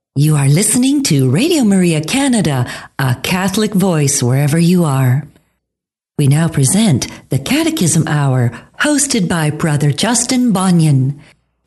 You are listening to Radio Maria Canada, a Catholic voice wherever you are. We now present the Catechism Hour, hosted by Brother Justin Bonnion.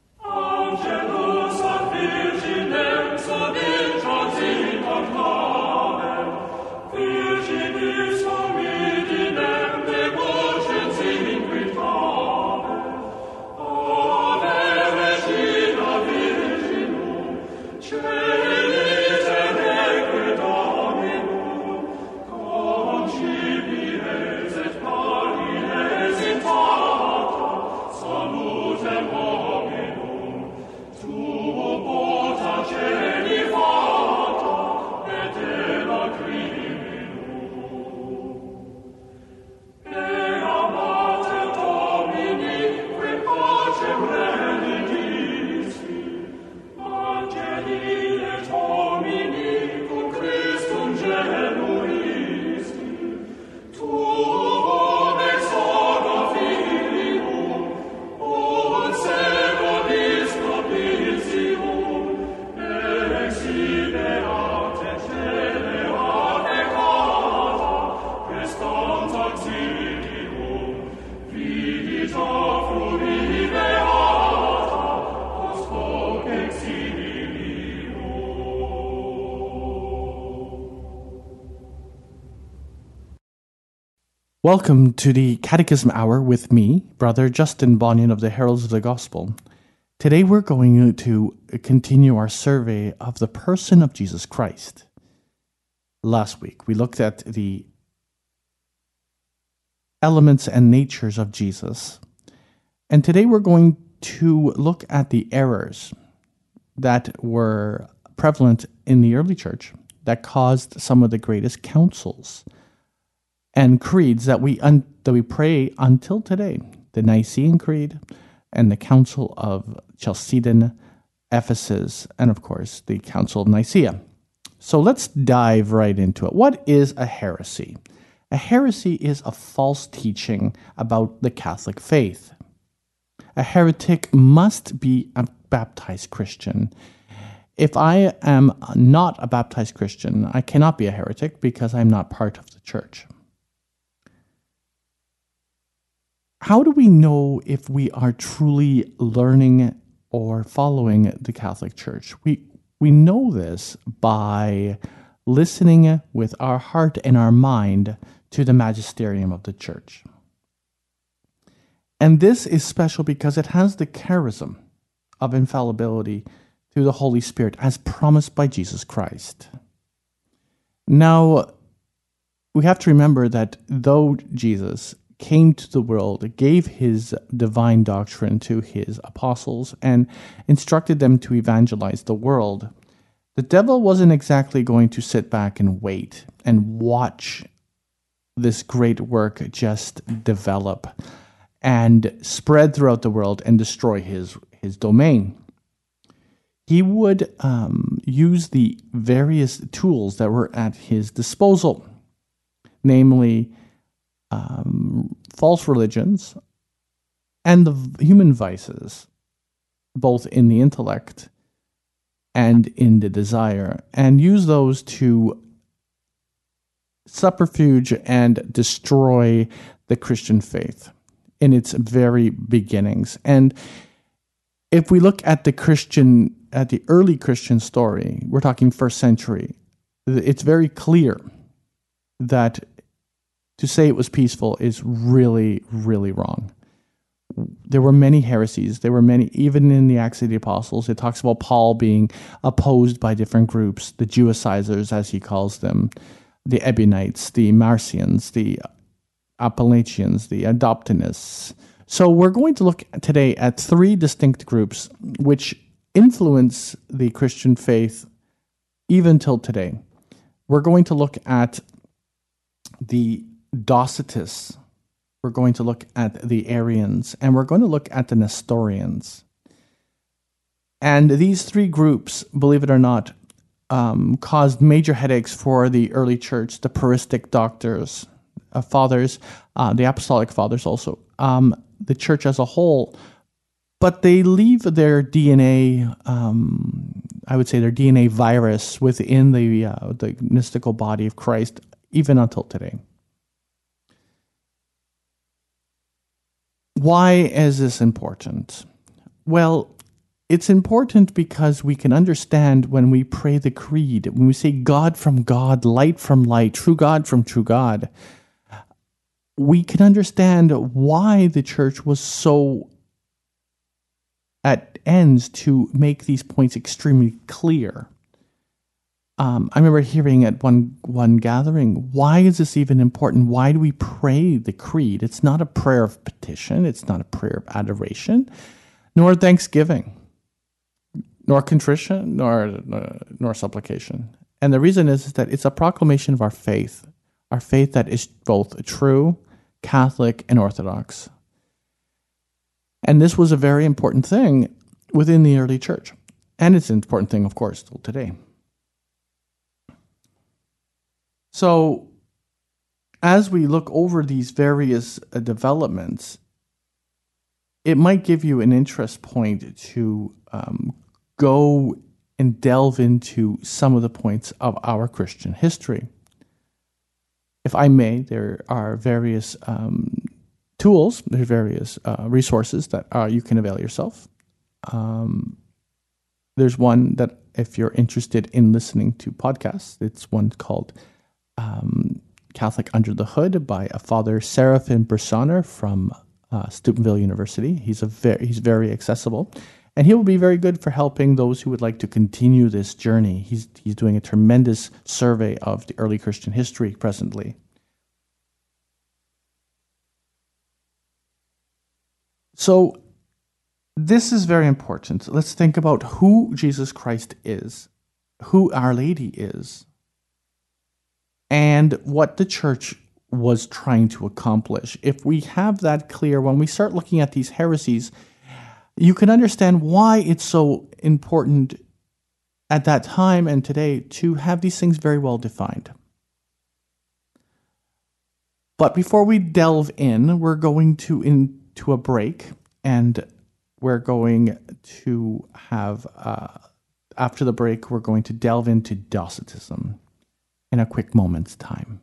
Welcome to the Catechism Hour with me, Brother Justin Bonnion of the Heralds of the Gospel. Today we're going to continue our survey of the person of Jesus Christ. Last week we looked at the elements and natures of Jesus. And today we're going to look at the errors that were prevalent in the early church that caused some of the greatest councils and creeds that we pray until today. The Nicene Creed and the Council of Chalcedon, Ephesus, and of course the Council of Nicaea. So let's dive right into it. What is a heresy? A heresy is a false teaching about the Catholic faith. A heretic must be a baptized Christian. If I am not a baptized Christian, I cannot be a heretic because I'm not part of the church. How do we know if we are truly learning or following the Catholic Church? We know this by listening with our heart and our mind to the magisterium of the Church. And this is special because it has the charism of infallibility through the Holy Spirit as promised by Jesus Christ. Now, we have to remember that though Jesus came to the world, gave his divine doctrine to his apostles, and instructed them to evangelize the world, the devil wasn't exactly going to sit back and wait and watch this great work just develop and spread throughout the world and destroy his domain. He would use the various tools that were at his disposal, namely false religions and the human vices, both in the intellect and in the desire, and use those to subterfuge and destroy the Christian faith in its very beginnings. And if we look at the early Christian story, we're talking first century, it's very clear that to say it was peaceful is really, really wrong. There were many heresies. There were many, even in the Acts of the Apostles, it talks about Paul being opposed by different groups, the Judaizers, as he calls them, the Ebionites, the Marcions, the Apollinarians, the Adoptionists. So we're going to look today at three distinct groups which influence the Christian faith even till today. We're going to look at the Docetists, we're going to look at the Arians, and we're going to look at the Nestorians. And these three groups, believe it or not, caused major headaches for the early church, the Paristic doctors, fathers, the Apostolic fathers also, the church as a whole. But they leave their DNA, I would say, their DNA virus within the mystical body of Christ, even until today. Why is this important? Well, it's important because we can understand when we pray the creed, when we say God from God, light from light, true God from true God, we can understand why the church was so at ends to make these points extremely clear. I remember hearing at one gathering, why is this even important? Why do we pray the creed? It's not a prayer of petition. It's not a prayer of adoration, nor thanksgiving, nor contrition, nor supplication. And the reason is that it's a proclamation of our faith that is both true, Catholic, and Orthodox. And this was a very important thing within the early church. And it's an important thing, of course, still today. So, as we look over these various developments, it might give you an interest point to go and delve into some of the points of our Christian history. If I may, there are various tools, there are various resources that you can avail yourself. There's one that, if you're interested in listening to podcasts, it's one called Catholic Under the Hood by a Father Seraphim Bressoner from Steubenville University. He's very accessible, and he will be very good for helping those who would like to continue this journey. He's doing a tremendous survey of the early Christian history presently. So this is very important. Let's think about who Jesus Christ is, who Our Lady is, and what the church was trying to accomplish. If we have that clear, when we start looking at these heresies, you can understand why it's so important at that time and today to have these things very well defined. But before we delve in, we're going into a break, and we're going to have, after the break, we're going to delve into Docetism in a quick moment's time.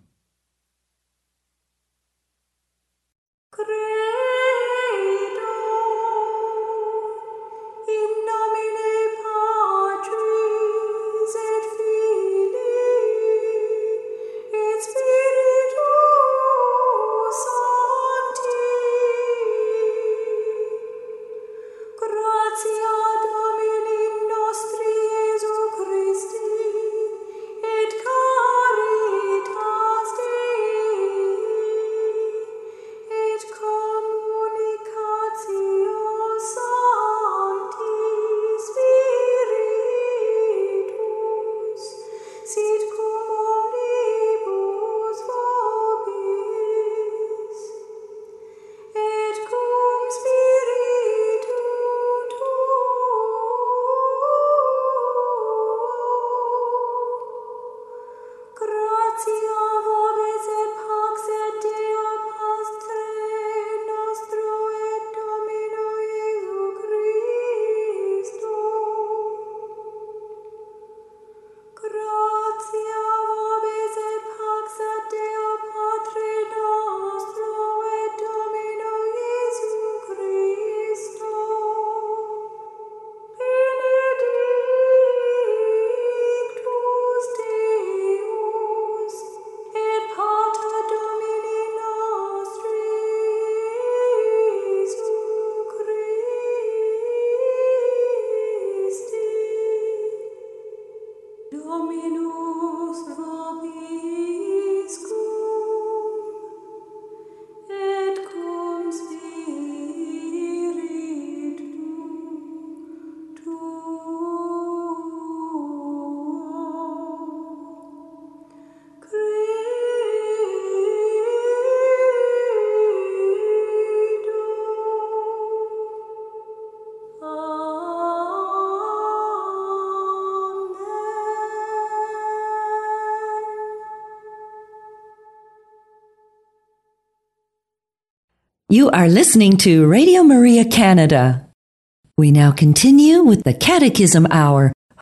You are listening to Radio Maria Canada. We now continue with the Catechism Hour,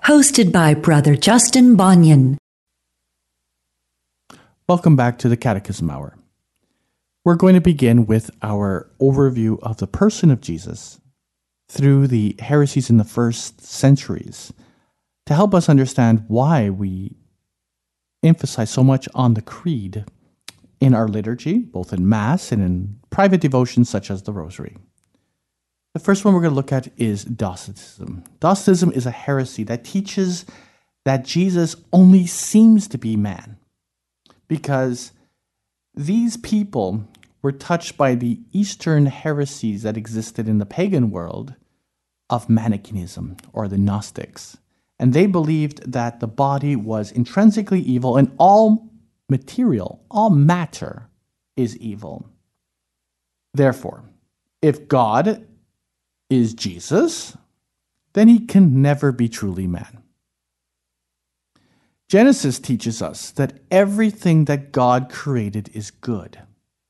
hosted by Brother Justin Bonnion. Welcome back to the Catechism Hour. We're going to begin with our overview of the person of Jesus through the heresies in the first centuries to help us understand why we emphasize so much on the creed in our liturgy, both in Mass and in private devotions such as the Rosary. The first one we're going to look at is Docetism. Docetism is a heresy that teaches that Jesus only seems to be man, because these people were touched by the Eastern heresies that existed in the pagan world of Manichaeism, or the Gnostics. And they believed that the body was intrinsically evil and all material, all matter is evil. Therefore, if God is Jesus, then he can never be truly man. Genesis teaches us that everything that God created is good.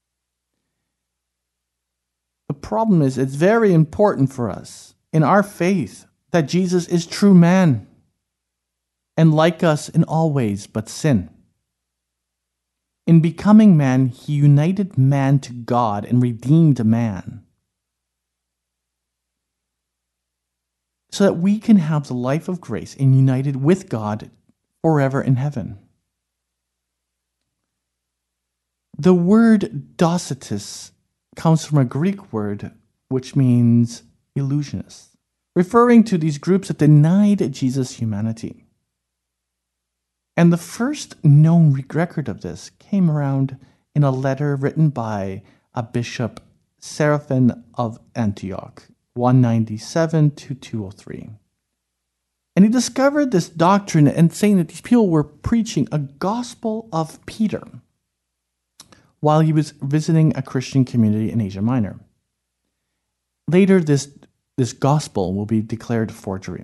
The problem is, it's very important for us in our faith that Jesus is true man and like us in all ways but sin. In becoming man, he united man to God and redeemed man, so that we can have the life of grace and united with God forever in heaven. The word Docetus comes from a Greek word which means illusionists, referring to these groups that denied Jesus' humanity. And the first known record of this came around in a letter written by a bishop, Seraphin of Antioch, 197 to 203. And he discovered this doctrine and saying that these people were preaching a gospel of Peter while he was visiting a Christian community in Asia Minor. Later, this gospel will be declared forgery.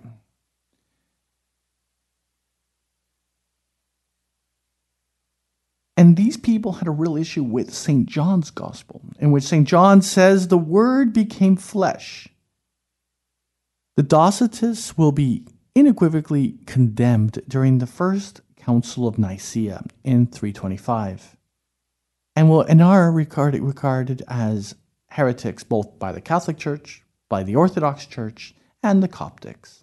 And these people had a real issue with St. John's gospel, in which St. John says the Word became flesh. The Docetists will be unequivocally condemned during the First Council of Nicaea in 325, and are regarded as heretics both by the Catholic Church, by the Orthodox Church, and the Coptics.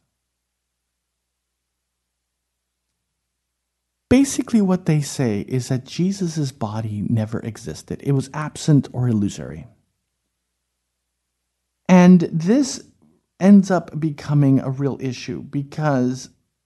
Basically, what they say is that Jesus' body never existed. It was absent or illusory. And this ends up becoming a real issue, because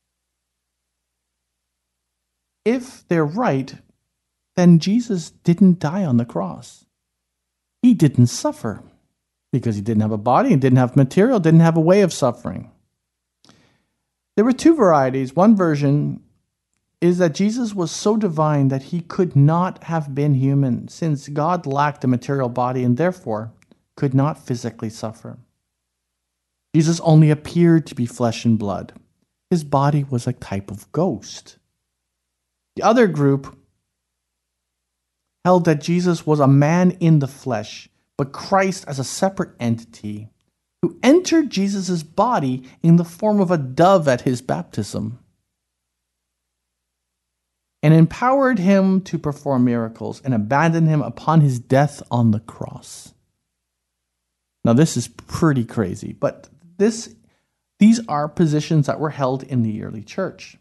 if they're right, then Jesus didn't die on the cross. He didn't suffer because he didn't have a body, he didn't have material, didn't have a way of suffering. There were two varieties. One version is that Jesus was so divine that he could not have been human, since God lacked a material body and therefore could not physically suffer. Jesus only appeared to be flesh and blood. His body was a type of ghost. The other group held that Jesus was a man in the flesh, but Christ as a separate entity who entered Jesus' body in the form of a dove at his baptism and empowered him to perform miracles and abandoned him upon his death on the cross. Now, this is pretty crazy, but these are positions that were held in the early church.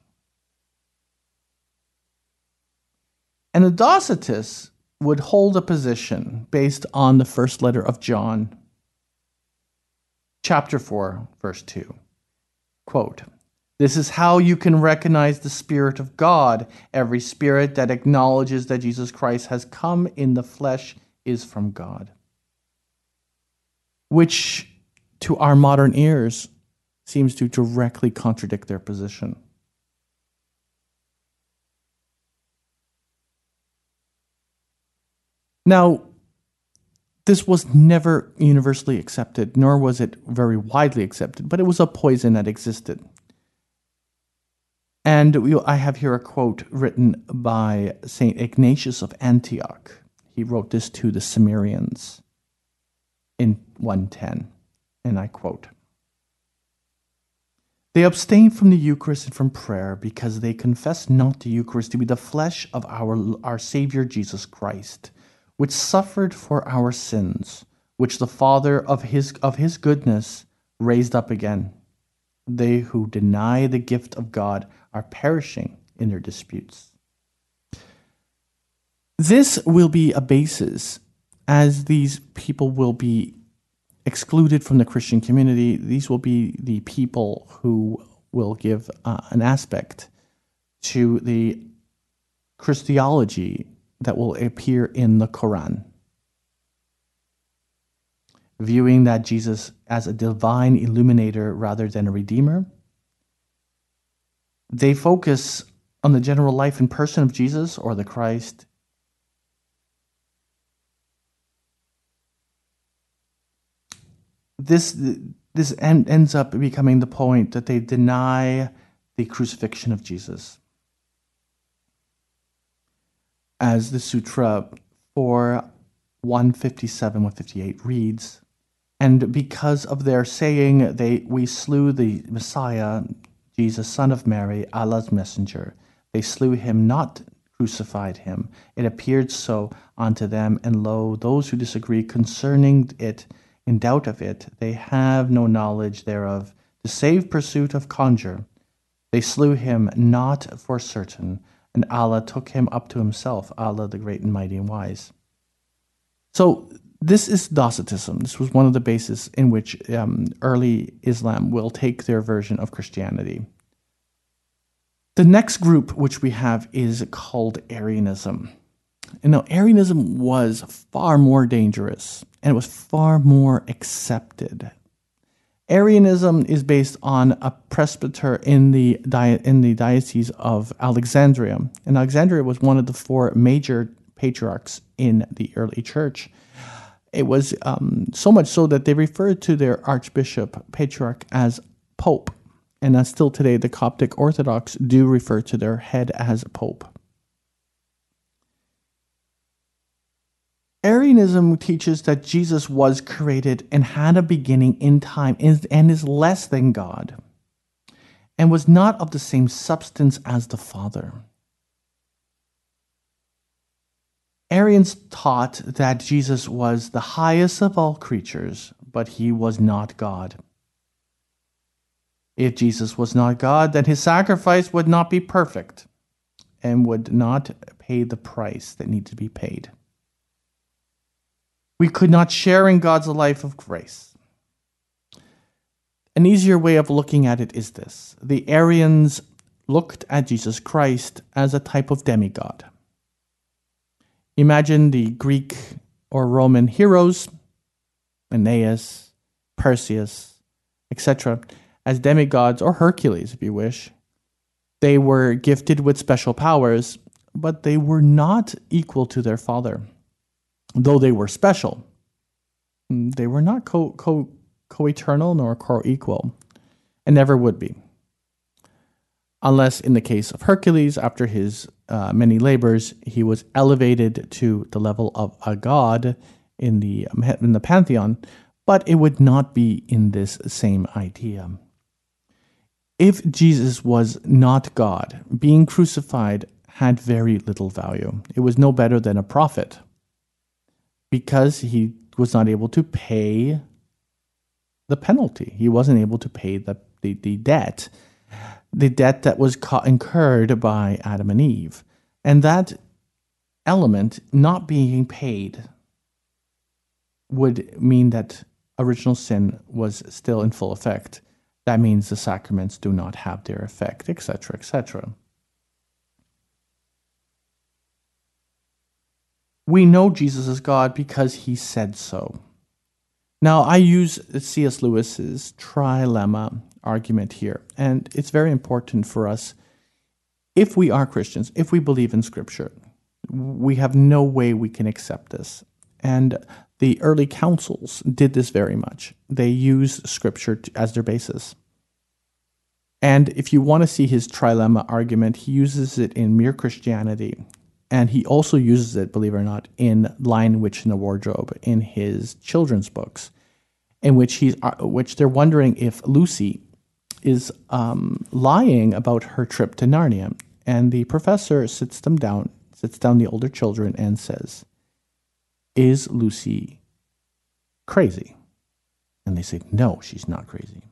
And the Docetists would hold a position based on the first letter of John, chapter 4, verse 2. Quote, "This is how you can recognize the Spirit of God. Every spirit that acknowledges that Jesus Christ has come in the flesh is from God." Which, to our modern ears, seems to directly contradict their position. Now, this was never universally accepted, nor was it very widely accepted, but it was a poison that existed. And I have here a quote written by St. Ignatius of Antioch. He wrote this to the Cimmerians in 110, and I quote, They abstain from the Eucharist and from prayer because they confess not the Eucharist to be the flesh of our Savior Jesus Christ, which suffered for our sins, which the Father of his goodness raised up again. They who deny the gift of God are perishing in their disputes. This will be a basis, as these people will be excluded from the Christian community. These will be the people who will give an aspect to the Christology that will appear in the Quran, viewing that Jesus as a divine illuminator rather than a redeemer. They focus on the general life and person of Jesus or the Christ. This ends up becoming the point that they deny the crucifixion of Jesus. As the Sutra 4:157-158 reads, and because of their saying, we slew the Messiah, Jesus, son of Mary, Allah's messenger. They slew him, not crucified him. It appeared so unto them, and lo, those who disagree concerning it, in doubt of it, they have no knowledge thereof, to save pursuit of conjure. They slew him not for certain, and Allah took him up to himself, Allah the great and mighty and wise. So this is Docetism. This was one of the bases in which early Islam will take their version of Christianity. The next group which we have is called Arianism. And now Arianism was far more dangerous and it was far more accepted. Arianism is based on a presbyter in the Diocese of Alexandria. And Alexandria was one of the four major patriarchs in the early church. It was so much so that they referred to their archbishop, patriarch, as Pope. And still today, the Coptic Orthodox do refer to their head as Pope. Arianism teaches that Jesus was created and had a beginning in time and is less than God, and was not of the same substance as the Father. Arians taught that Jesus was the highest of all creatures, but he was not God. If Jesus was not God, then his sacrifice would not be perfect and would not pay the price that needed to be paid. We could not share in God's life of grace. An easier way of looking at it is this. The Arians looked at Jesus Christ as a type of demigod. Imagine the Greek or Roman heroes, Aeneas, Perseus, etc., as demigods, or Hercules, if you wish. They were gifted with special powers, but they were not equal to their father. Though they were special, they were not co-eternal nor co-equal, and never would be. Unless in the case of Hercules, after his many labors, he was elevated to the level of a god in the pantheon, but it would not be in this same idea. If Jesus was not God, being crucified had very little value. It was no better than a prophet, because he was not able to pay the penalty. He wasn't able to pay the debt that was incurred by Adam and Eve. And that element not being paid would mean that original sin was still in full effect. That means the sacraments do not have their effect, etc., etc. We know Jesus is God because he said so. Now, I use C.S. Lewis's trilemma argument here, and it's very important for us. If we are Christians, if we believe in Scripture, we have no way we can accept this. And the early councils did this very much. They used Scripture as their basis. And if you want to see his trilemma argument, he uses it in Mere Christianity. And he also uses it, believe it or not, in Lion, Witch, and the Wardrobe, in his children's books, in which they're wondering if Lucy is lying about her trip to Narnia. And the professor sits down the older children and says, "Is Lucy crazy?" And they say, "No, she's not crazy."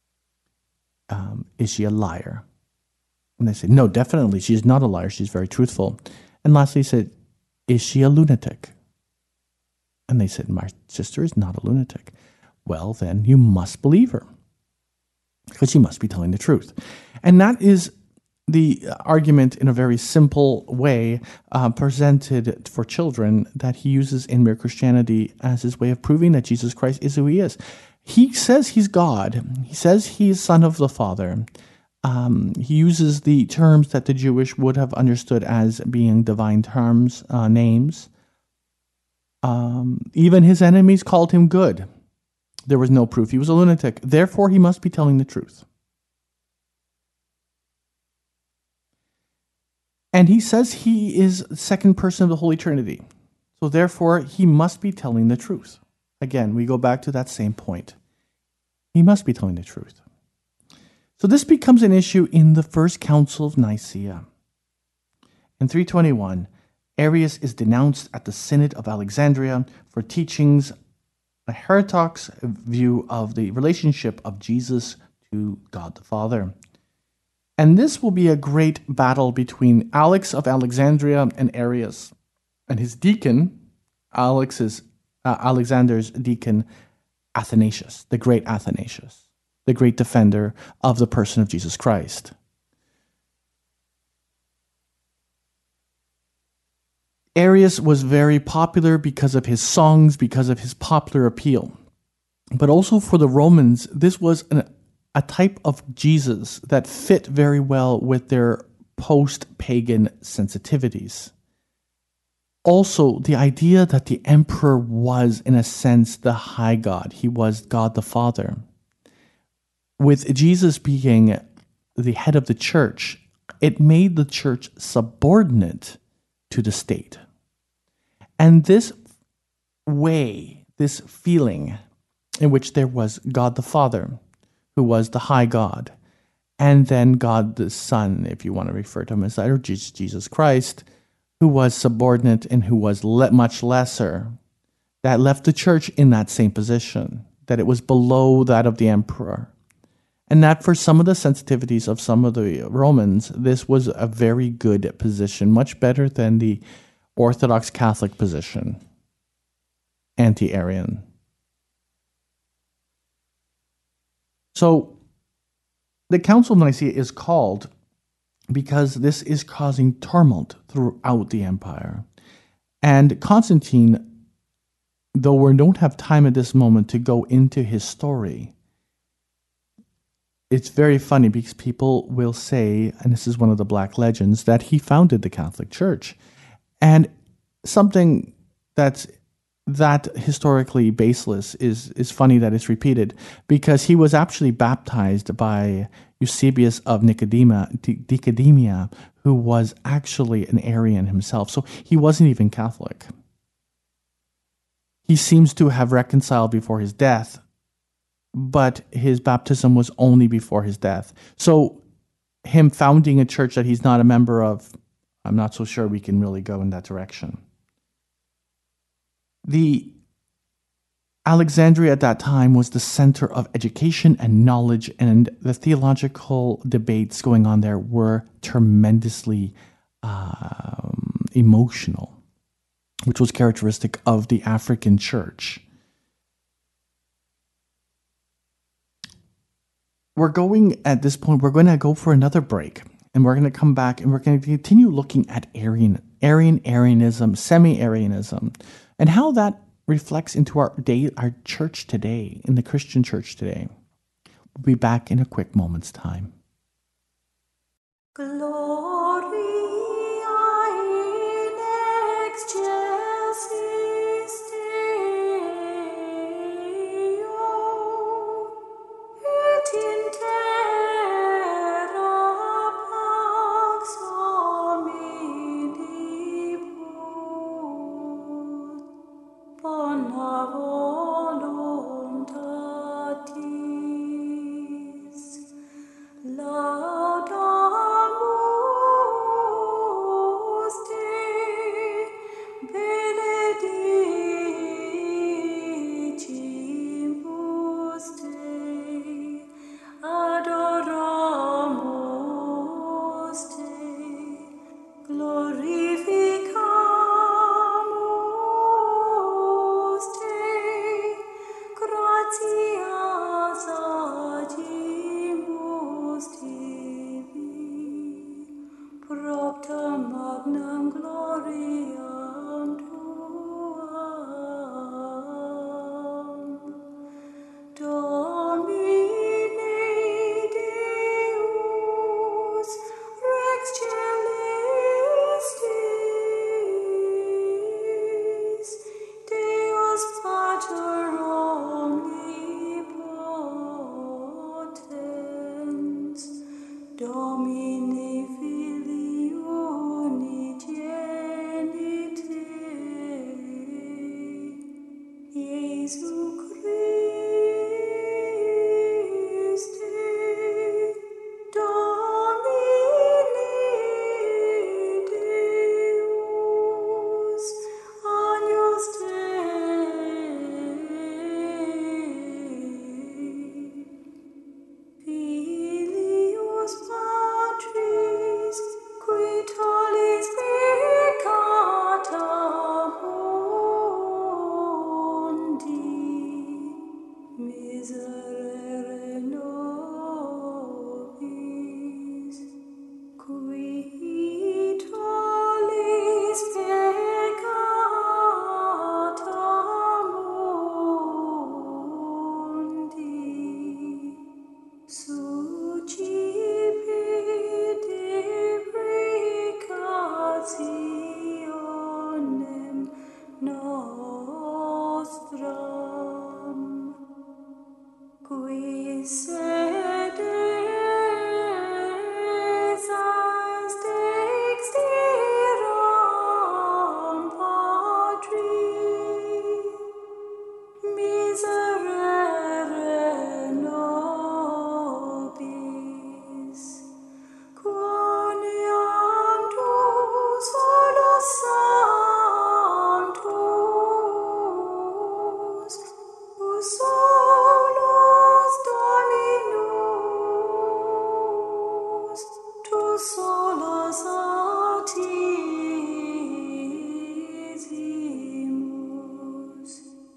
"Is she a liar?" And they say, "No, definitely, she's not a liar. She's very truthful." And lastly, he said, "Is she a lunatic?" And they said, "My sister is not a lunatic." "Well, then you must believe her, because she must be telling the truth." And that is the argument in a very simple way presented for children that he uses in Mere Christianity as his way of proving that Jesus Christ is who he is. He says he's God. He says he's Son of the Father. He uses the terms that the Jewish would have understood as being divine terms, names. Even his enemies called him good. There was no proof he was a lunatic. Therefore, he must be telling the truth. And he says he is the second person of the Holy Trinity. So therefore, he must be telling the truth. Again, we go back to that same point. He must be telling the truth. So this becomes an issue in the First Council of Nicaea. In 321, Arius is denounced at the Synod of Alexandria for teachings a heretic's view of the relationship of Jesus to God the Father. And this will be a great battle between Alex of Alexandria and Arius, and his deacon, Alexander's deacon, Athanasius, the great defender of the person of Jesus Christ. Arius was very popular because of his songs, because of his popular appeal. But also for the Romans, this was a type of Jesus that fit very well with their post-pagan sensitivities. Also, the idea that the emperor was, in a sense, the high God. He was God the Father. With Jesus being the head of the church, it made the church subordinate to the state. And this way, this feeling in which there was God the Father, who was the high God, and then God the Son, if you want to refer to him as that, or Jesus Christ, who was subordinate and who was much lesser, that left the church in that same position, that it was below that of the emperor. And that for some of the sensitivities of some of the Romans, this was a very good position, much better than the Orthodox Catholic position, anti-Arian. So the Council of Nicaea is called because this is causing tumult throughout the empire. And Constantine, though we don't have time at this moment to go into his story, it's very funny because people will say, and this is one of the black legends, that he founded the Catholic Church. And something that's that historically baseless is funny that it's repeated, because he was actually baptized by Eusebius of Nicodemia, who was actually an Arian himself. So he wasn't even Catholic. He seems to have reconciled before his death, but his baptism was only before his death. So him founding a church that he's not a member of, I'm not so sure we can really go in that direction. The Alexandria at that time was the center of education and knowledge, and the theological debates going on there were tremendously emotional, which was characteristic of the African church. We're going, at this point, we're going to go for another break, and we're going to come back and we're going to continue looking at Arianism, semi-Arianism, and how that reflects into our church today, in the Christian church today. We'll be back in a quick moment's time. Gloria in excelsis Deo, et in terra pax hominibus, bona voluntatis. glorificamus te, gratias agimus tibi, propter magnam gloriam tuam. Domine Deus, Rex Celestis, Deus Pater omnipotens, Domine Filii unigenite, Iesu Christe, Domine Deus, Agnus Dei, Filius Patris, qui tollis peccata mundi, miserere nobis, qui tollis peccata mundi, sucipit deprecationem nostram, qui sedes as dexteram Patri, miserere nobis, quoniam tu solus sanctus, tu solus Dominus, tu solus Altisimus,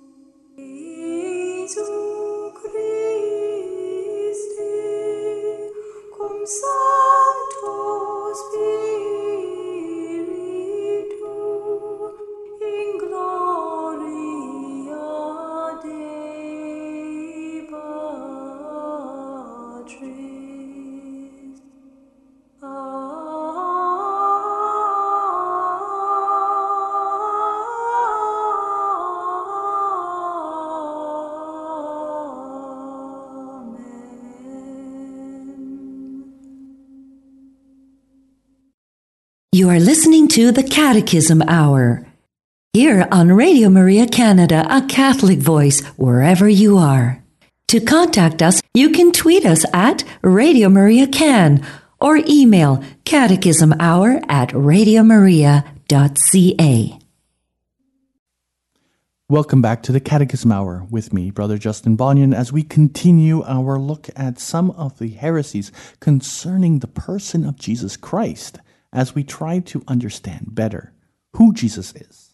Iesu Christe, cum Sancto Spiritu, in gloria Dei Patris. Amen. You are listening to the Catechism Hour here on Radio Maria Canada, a Catholic voice wherever you are. To contact us, you can tweet us at Radio Maria Can or email catechismhour@radiomaria.ca. Welcome back to the Catechism Hour with me, Brother Justin Bonnion, as we continue our look at some of the heresies concerning the person of Jesus Christ, as we try to understand better who Jesus is.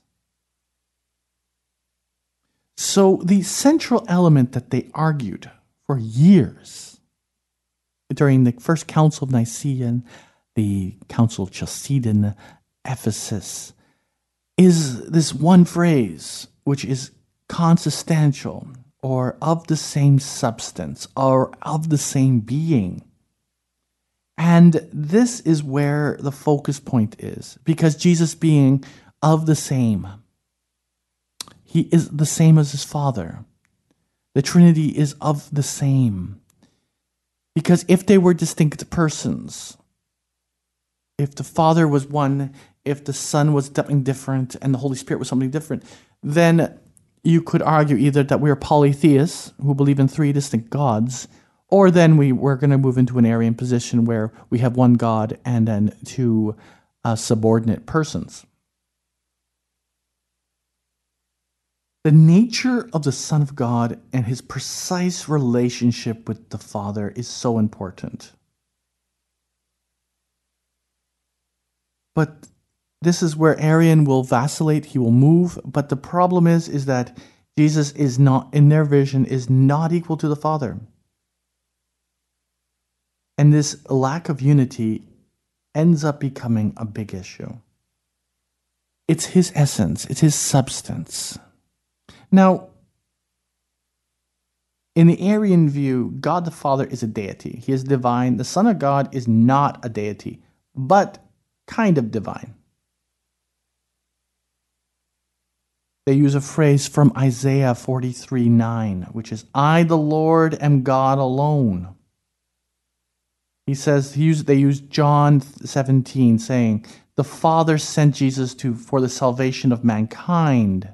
So the central element that they argued for years during the First Council of Nicaea, the Council of Chalcedon, Ephesus, is this one phrase, which is consubstantial, or of the same substance, or of the same being. And this is where the focus point is, because Jesus being of the same, he is the same as his Father. The Trinity is of the same. Because if they were distinct persons, if the Father was one, if the Son was something different, and the Holy Spirit was something different, then you could argue either that we are polytheists who believe in three distinct gods, or then we're going to move into an Arian position where we have one God and then two subordinate persons. The nature of the Son of God and his precise relationship with the Father is so important. But this is where Arian will vacillate, he will move, but the problem is that Jesus is not, in their vision, is not equal to the Father. And this lack of unity ends up becoming a big issue. It's his essence, it's his substance. Now, in the Arian view, God the Father is a deity. He is divine. The Son of God is not a deity, but kind of divine. They use a phrase from Isaiah 43:9, which is, I, the Lord, am God alone. He says, they use John 17, saying, the Father sent Jesus for the salvation of mankind.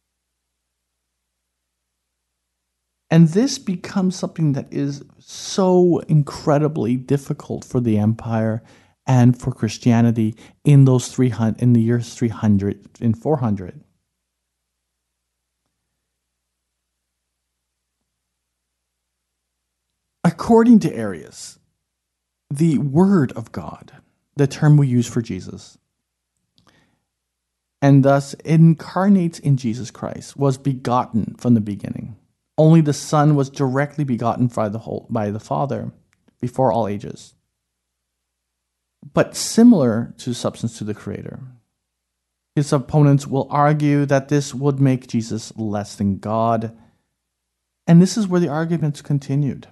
And this becomes something that is so incredibly difficult for the empire and for Christianity in the years 300 and 400. According to Arius, the Word of God, the term we use for Jesus, and thus incarnates in Jesus Christ, was begotten from the beginning. Only the Son was directly begotten by the Father before all ages, but similar to substance to the Creator. His opponents will argue that this would make Jesus less than God, and this is where the arguments continued.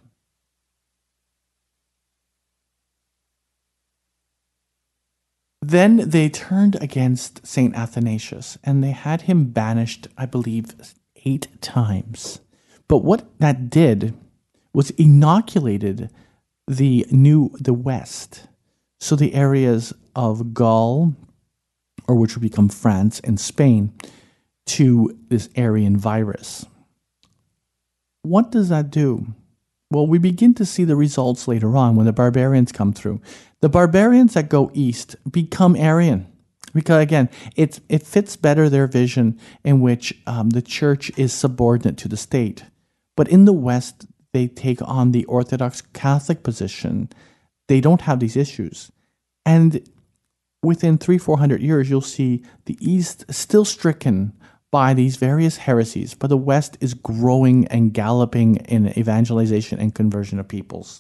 Then they turned against St. Athanasius, and they had him banished, I believe, 8 times. But what that did was inoculated the West, so the areas of Gaul, or which would become France and Spain, to this Arian virus. What does that do? Well, we begin to see the results later on when the barbarians come through. The barbarians that go east become Arian because, again, it fits better their vision in which the church is subordinate to the state. But in the West, they take on the Orthodox Catholic position. They don't have these issues. And within 300-400 years, you'll see the East still stricken by these various heresies, but the West is growing and galloping in evangelization and conversion of peoples.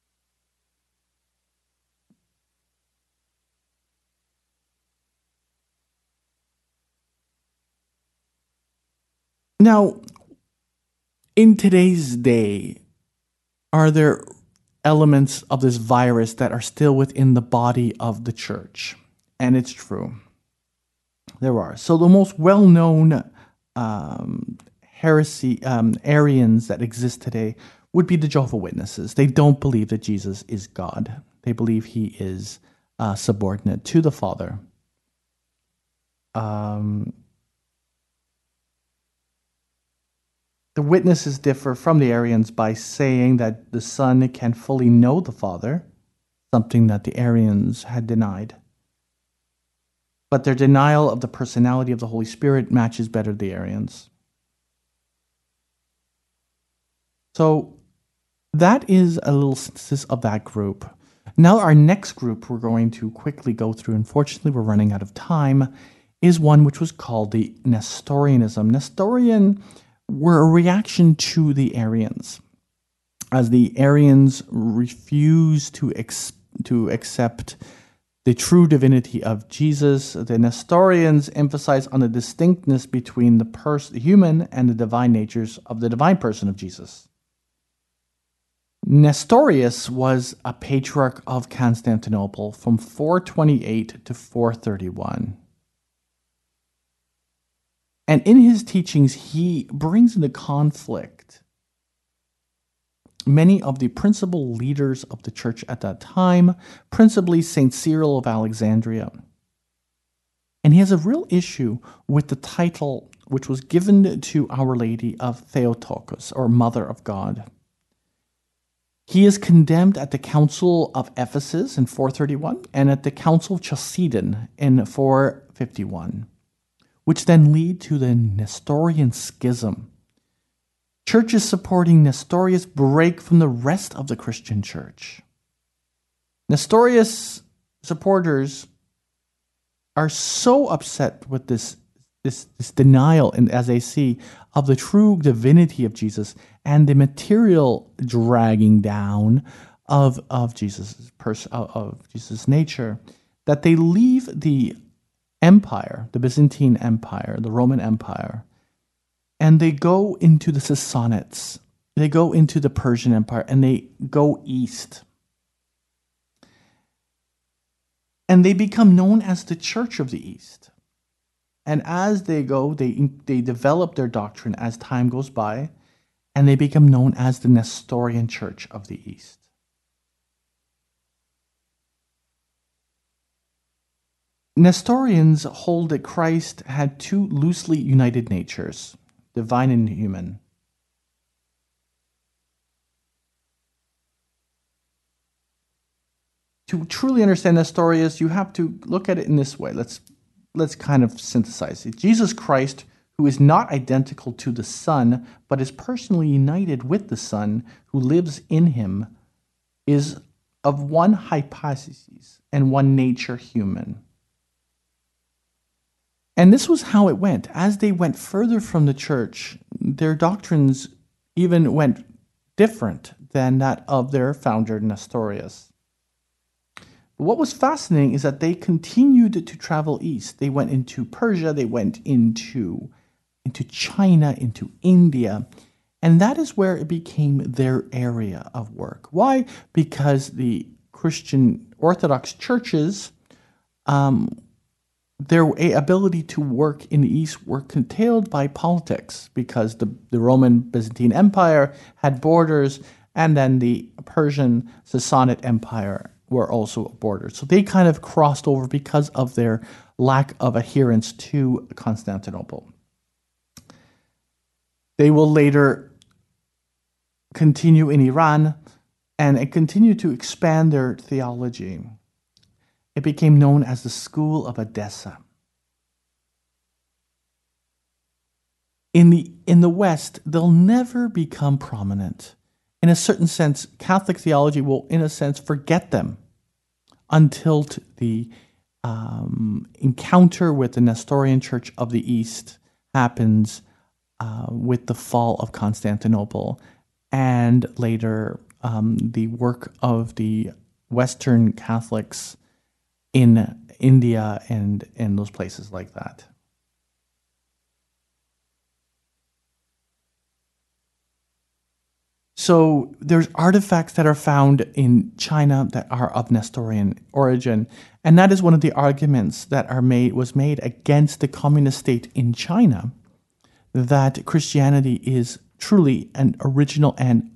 Now, in today's day, are there elements of this virus that are still within the body of the church? And it's true. There are. So the most well-known heresy Arians that exist today would be the Jehovah's Witnesses. They don't believe that Jesus is God. They believe he is subordinate to the Father. The witnesses differ from the Arians by saying that the Son can fully know the Father, something that the Arians had denied. But their denial of the personality of the Holy Spirit matches better the Arians. So that is a little synthesis of that group. Now our next group we're going to quickly go through, unfortunately we're running out of time, is one which was called the Nestorianism. Nestorian were a reaction to the Arians, as the Arians refused to accept the true divinity of Jesus. The Nestorians emphasize on the distinctness between the human and the divine natures of the divine person of Jesus. Nestorius was a patriarch of Constantinople from 428 to 431. And in his teachings, he brings into conflict many of the principal leaders of the church at that time, principally St. Cyril of Alexandria. And he has a real issue with the title which was given to Our Lady of Theotokos, or Mother of God. He is condemned at the Council of Ephesus in 431 and at the Council of Chalcedon in 451. Which then lead to the Nestorian Schism. Churches supporting Nestorius break from the rest of the Christian church. Nestorius supporters are so upset with this denial, and as they see, of the true divinity of Jesus and the material dragging down of Jesus' of Jesus' nature, that they leave the empire, the Byzantine Empire, the Roman Empire, and they go into the Sassanids. They go into the Persian Empire, and they go east. And they become known as the Church of the East. And as they go, they develop their doctrine as time goes by, and they become known as the Nestorian Church of the East. Nestorians hold that Christ had two loosely united natures, divine and human. To truly understand Nestorius, you have to look at it in this way. Let's kind of synthesize it. Jesus Christ, who is not identical to the Son, but is personally united with the Son, who lives in him, is of one hypostasis and one nature human. And this was how it went. As they went further from the church, their doctrines even went different than that of their founder, Nestorius. But what was fascinating is that they continued to travel east. They went into Persia, they went into China, into India, and that is where it became their area of work. Why? Because the Christian Orthodox churches, their ability to work in the East were curtailed by politics, because the Roman Byzantine Empire had borders, and then the Persian Sassanid Empire were also borders. So they kind of crossed over because of their lack of adherence to Constantinople. They will later continue in Iran and continue to expand their theology. It became known as the School of Edessa. In the West, they'll never become prominent. In a certain sense, Catholic theology will, in a sense, forget them until the encounter with the Nestorian Church of the East happens with the fall of Constantinople, and later the work of the Western Catholics in India and in those places like that. So there's artifacts that are found in China that are of Nestorian origin, and that is one of the arguments that was made against the communist state in China, that Christianity is truly an original and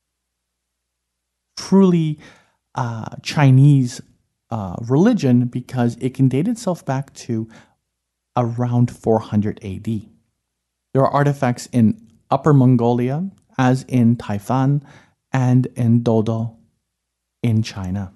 truly Chinese religion, because it can date itself back to around 400 AD. There are artifacts in Upper Mongolia, as in Taifan, and in Dodo in China.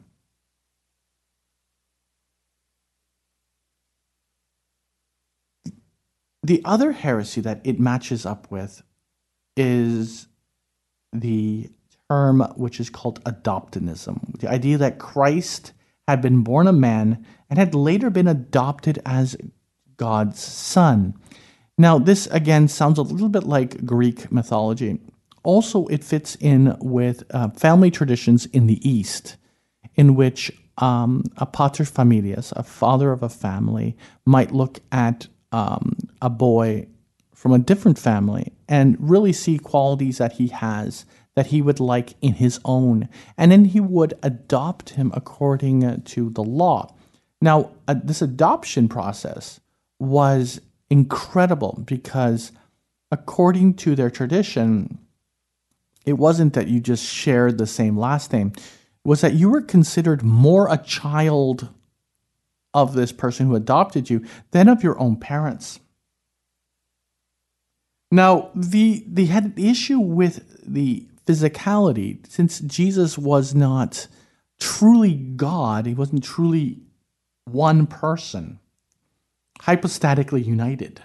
The other heresy that it matches up with is the term which is called adoptionism, the idea that Christ had been born a man and had later been adopted as God's son. Now, this again sounds a little bit like Greek mythology. Also, it fits in with family traditions in the East, in which a pater familias, a father of a family, might look at a boy from a different family and really see qualities that he has that he would like in his own, and then he would adopt him according to the law. Now, this adoption process was incredible because, according to their tradition, it wasn't that you just shared the same last name. It was that you were considered more a child of this person who adopted you than of your own parents. Now, they had an issue with the physicality, since Jesus was not truly God. He wasn't truly one person, hypostatically united.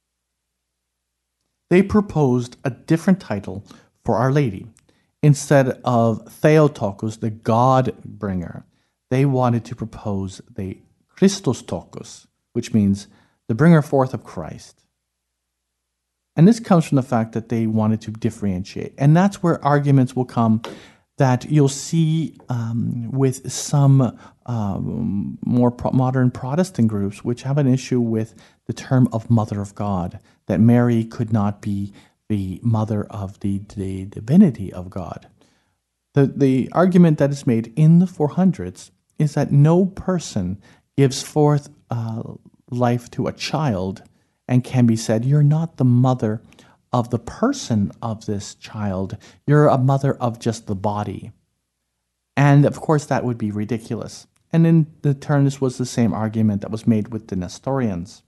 They proposed a different title for Our Lady. Instead of Theotokos, the God bringer, they wanted to propose the Christotokos, which means the bringer forth of Christ. And this comes from the fact that they wanted to differentiate. And that's where arguments will come that you'll see with some more modern Protestant groups, which have an issue with the term of Mother of God, that Mary could not be the mother of the divinity of God. The argument that is made in the 400s is that no person gives forth life to a child and can be said, you're not the mother of the person of this child. You're a mother of just the body. And of course, that would be ridiculous. And in the turn, this was the same argument that was made with the Nestorians.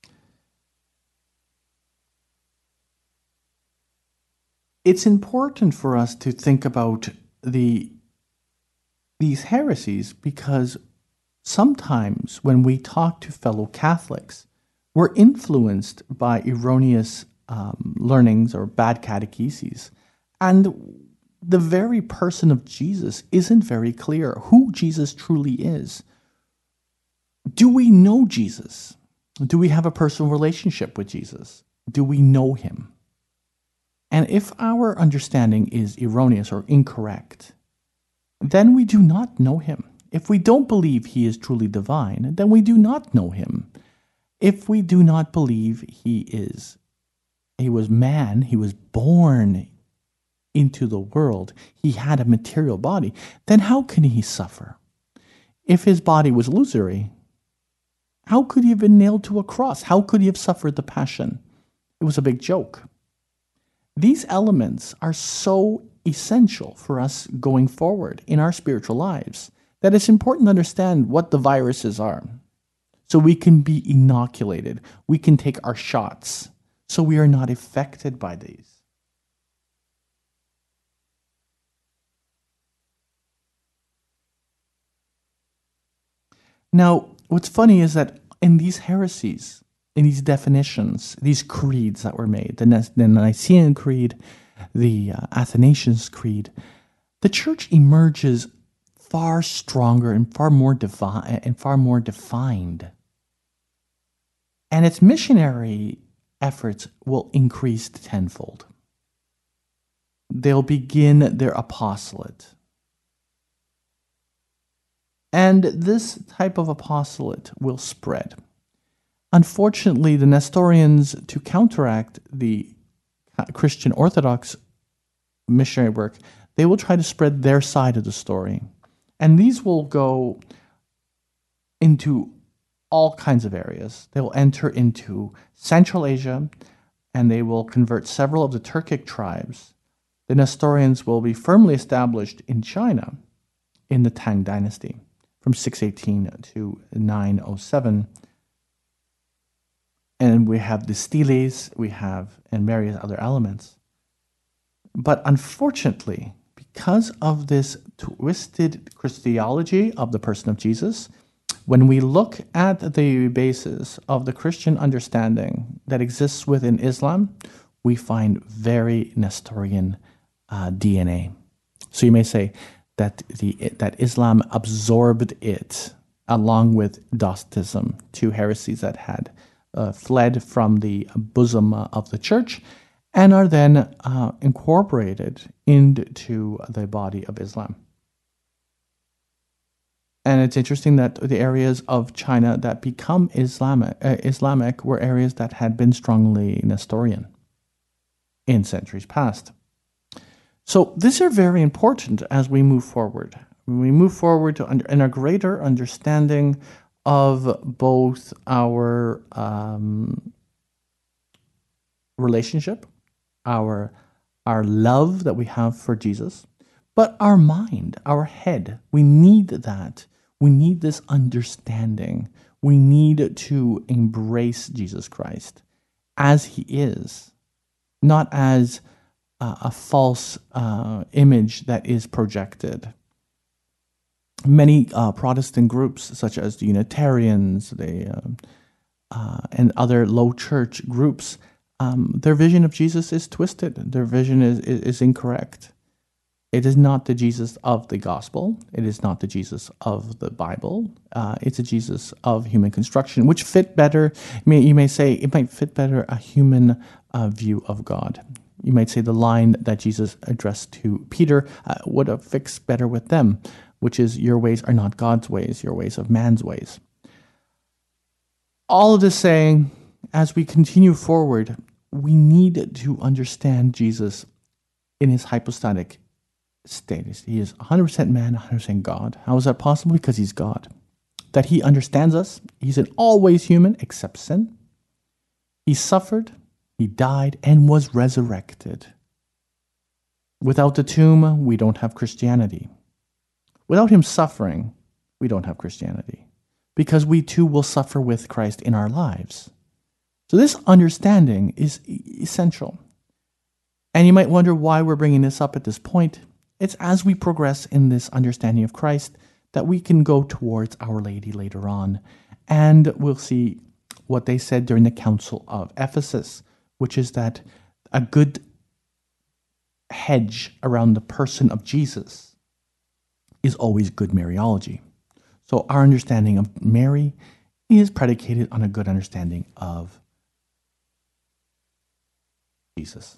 It's important for us to think about these heresies because sometimes when we talk to fellow Catholics, we're influenced by erroneous learnings or bad catecheses. And the very person of Jesus isn't very clear who Jesus truly is. Do we know Jesus? Do we have a personal relationship with Jesus? Do we know him? And if our understanding is erroneous or incorrect, then we do not know him. If we don't believe he is truly divine, then we do not know him. If we do not believe he was man, he was born into the world, he had a material body, then how can he suffer? If his body was illusory, how could he have been nailed to a cross? How could he have suffered the passion? It was a big joke. These elements are so essential for us going forward in our spiritual lives that it's important to understand what the viruses are so we can be inoculated. We can take our shots so we are not affected by these. Now, what's funny is that in these heresies, in these definitions, these creeds that were made, the Nicene Creed, the Athanasian Creed, the church emerges far stronger and far more defined. And its missionary efforts will increase tenfold. They'll begin their apostolate. And this type of apostolate will spread. Unfortunately, the Nestorians, to counteract the Christian Orthodox missionary work, they will try to spread their side of the story. And these will go into all kinds of areas. They will enter into Central Asia, and they will convert several of the Turkic tribes. The Nestorians will be firmly established in China in the Tang Dynasty from 618 to 907. And we have the steles, and various other elements. But unfortunately, because of this twisted Christology of the person of Jesus, when we look at the basis of the Christian understanding that exists within Islam, we find very Nestorian DNA. So you may say that that Islam absorbed it along with Docetism, two heresies that had fled from the bosom of the church and are then incorporated into the body of Islam. And it's interesting that the areas of China that become Islamic were areas that had been strongly Nestorian in centuries past. So these are very important as we move forward. We move forward to in a greater understanding of both our relationship, our love that we have for Jesus, but our mind, our head. We need that. We need this understanding. We need to embrace Jesus Christ as he is, not as a false image that is projected. Many Protestant groups, such as the Unitarians, and other low church groups, their vision of Jesus is twisted. Their vision is incorrect. It is not the Jesus of the gospel. It is not the Jesus of the Bible. It's a Jesus of human construction, which fit better. You may say it might fit better a human view of God. You might say the line that Jesus addressed to Peter would have fixed better with them, which is, your ways are not God's ways, your ways of man's ways. All of this saying, as we continue forward, we need to understand Jesus in his hypostatic state. He is 100% man, 100% God. How is that possible? Because he's God. That he understands us. He's in all ways human except sin. He suffered, he died, and was resurrected. Without the tomb, we don't have Christianity. Without him suffering, we don't have Christianity. Because we too will suffer with Christ in our lives. So this understanding is essential. And you might wonder why we're bringing this up at this point. It's as we progress in this understanding of Christ that we can go towards Our Lady later on. And we'll see what they said during the Council of Ephesus, which is that a good hedge around the person of Jesus is always good Mariology. So our understanding of Mary is predicated on a good understanding of Jesus.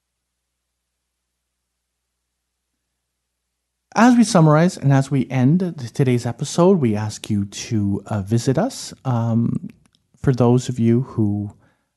As we summarize and as we end today's episode, we ask you to visit us. For those of you who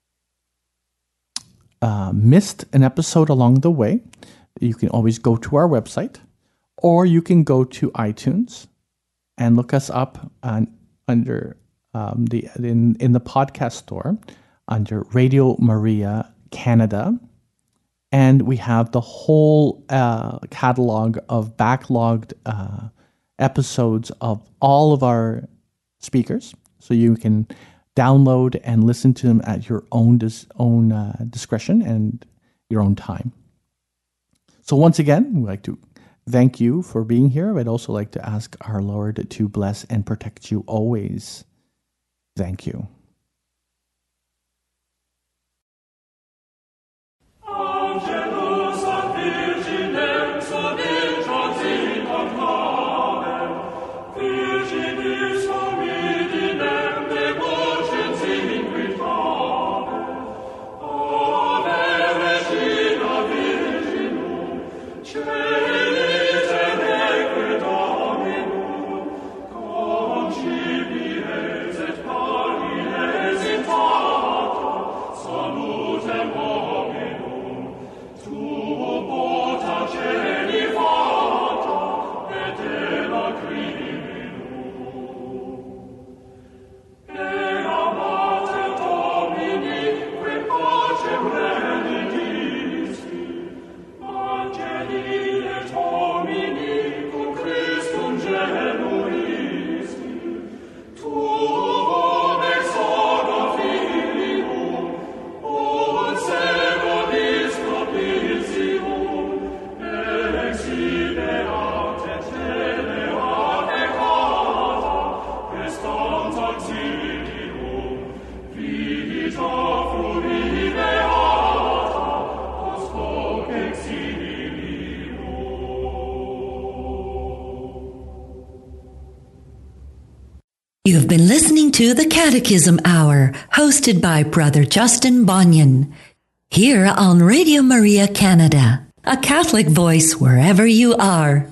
missed an episode along the way, you can always go to our website, or you can go to iTunes and look us up under in the podcast store under Radio Maria Canada. And we have the whole catalog of backlogged episodes of all of our speakers. So you can download and listen to them at your own discretion and your own time. So once again, we'd like to thank you for being here. I'd also like to ask our Lord to bless and protect you always. Thank you. You've been listening to the Catechism Hour, hosted by Brother Justin Bonnion, here on Radio Maria Canada, a Catholic voice wherever you are.